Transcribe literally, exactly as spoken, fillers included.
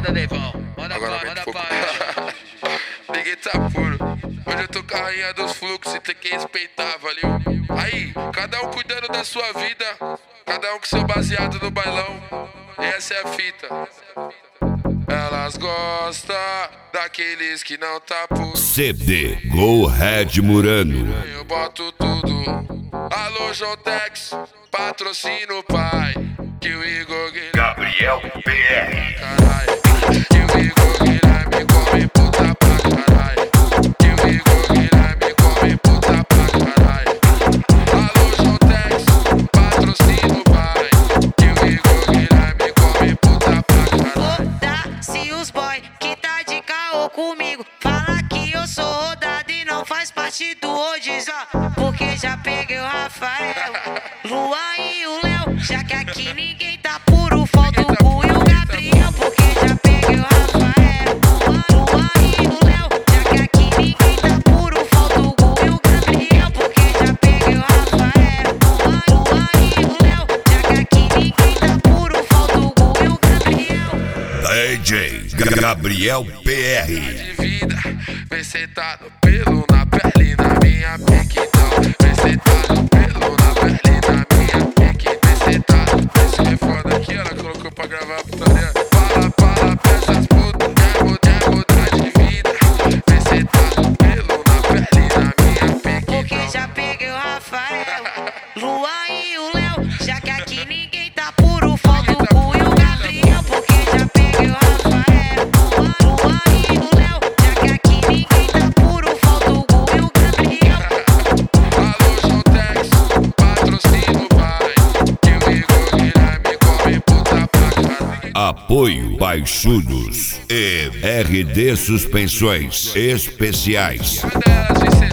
Manda, Deivão. Manda Agora pra, manda pouco. pra. Ninguém tá puro. Hoje eu tô com a rainha dos fluxos e tem que respeitar, valeu? Aí, cada um cuidando da sua vida, cada um com seu baseado no bailão. E essa é a fita. Elas gostam daqueles que não tá puro. C D Go Red Murano. Eu boto tudo. Alô, João Tex, patrocina o pai. Que o Igor Guilherme Gabriel P R. caralho. Que o Igor Guilherme come puta pra caralho. Que o Igor Guilherme come puta pra caralho. Alô, João Tex, patrocina o pai. Que o Igor Guilherme come puta pra caralho. Foda-se os boy que tá de caô comigo. Fala que eu sou rodado e não faz parte do Odis, ó. Porque já peguei o Rafael, Luan e o Léo. Já que aqui ninguém tá puro, falta o Gu e o Gabriel. Porque já peguei o Rafael, Luan e o Léo. Já que aqui ninguém tá puro, falta o Gu e o Gabriel. Porque já peguei o Rafael, Luan e o Léo. Já que aqui ninguém tá puro, falta o Gu e o Gabriel. D J Gabriel P R. De vida, vem sentado pelo na pele na minha pique, então. Vem sentado pelo na pele na minha pique. Vem sentado, isso é foda que ela colocou pra gravar a putaria. Fala, fala pra essas putas, quer mudar, mudar de vida. Vem sentado pelo na pele na minha pique, Porque então. já peguei o Rafael, Luan e o Léo. Já que aqui ninguém tá puro, falta o Gu e o Gabriel. Porque já peguei o Rafael, Luan e o Léo. Já que aqui ninguém tá puro, falta o Gu e o Gabriel. Alô, João Tex, patrocina o pai. Que o Igor Guilherme come puta pra caralho. Apoio Baixudos e R D Suspensões Especiais. Uma delas de